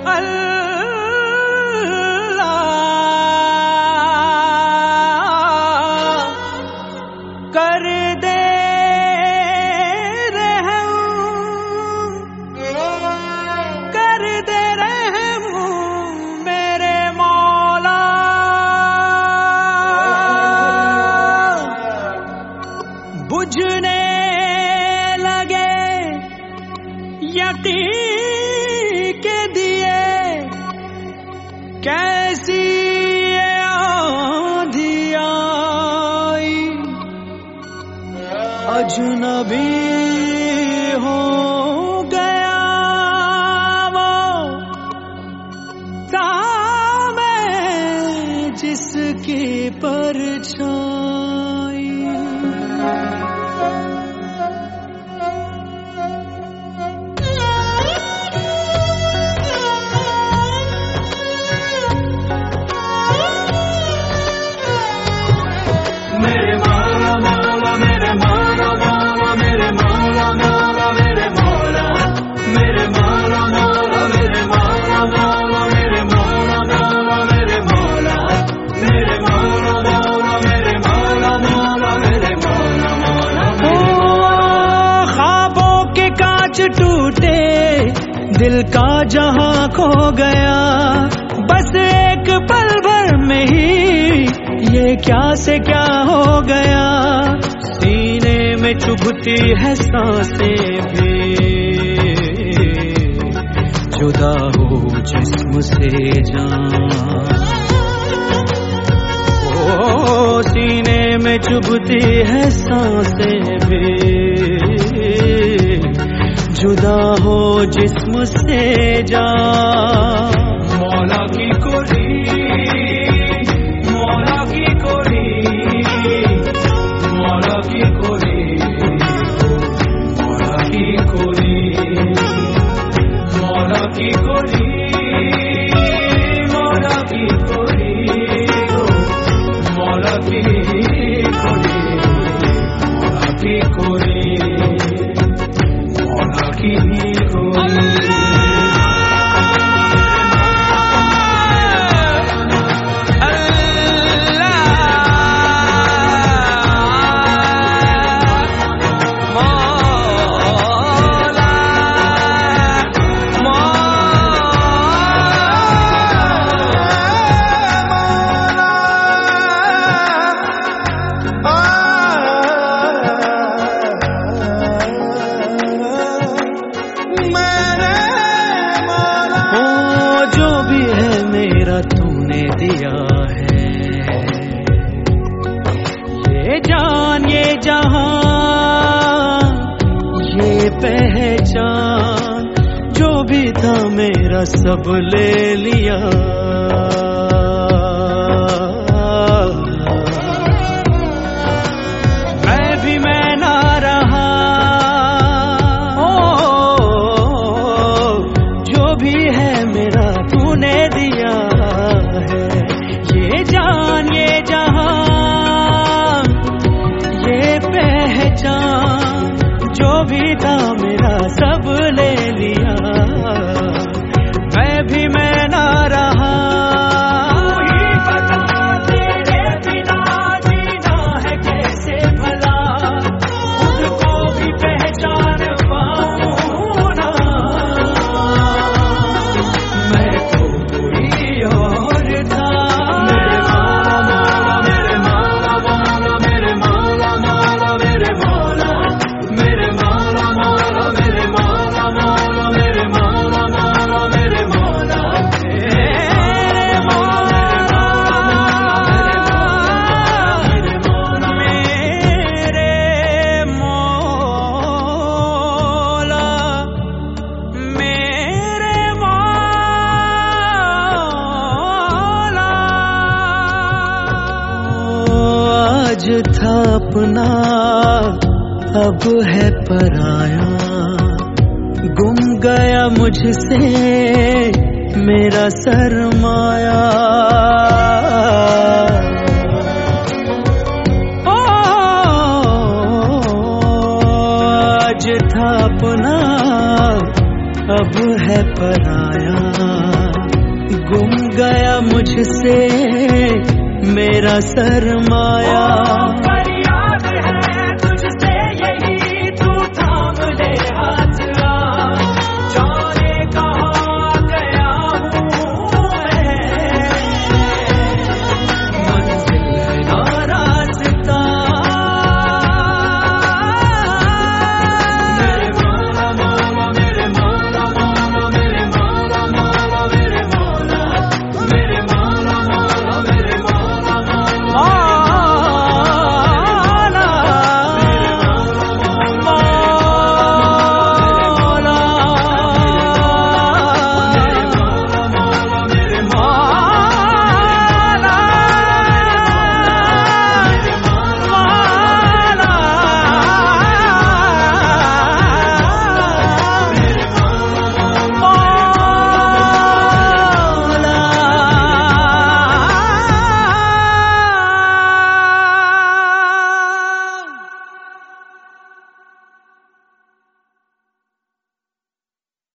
कर दे रहम, कर दे रहम मेरे मौला। बुझने लगे यकीन के दिए, कैसी ये आंधी आई। अजनबी हो गया वो था मैं जिसकी परछाई। टूटे दिल का जहां खो गया, बस एक पल भर में ही ये क्या से क्या हो गया। सीने में चुभती है सांसें भी, जुदा हो जिस्म से जान। ओ सीने में चुभती है सांसें भी, जुदा हो जिस्म से जान। मौला की कोरी, मौला की कोरी, मौला की कोरी, मौला की कोरी, मौला की कोरी, मौला की कोरी, मौला की कोरी, मौला की कोरी। तूने दिया है ये जान, ये जहां, ये पहचान, जो भी था मेरा सब ले लिया। मैं भी मैं ना रहा, जो भी है मेरा तूने दिया। ये जान, ये जहां, ये पहचान, जो भी था मेरा सब ले लिया। मैं भी मैं ना रहा, तेरे बिना जीना है कैसे भला, खुद को भी पहचान पाऊं ना। मैं तो कोई और था, था अपना अब है पराया, गुम गया मुझसे मेरा सरमाया। आज था अपना अब है पराया, गुम गया मुझसे मेरा सरमाया।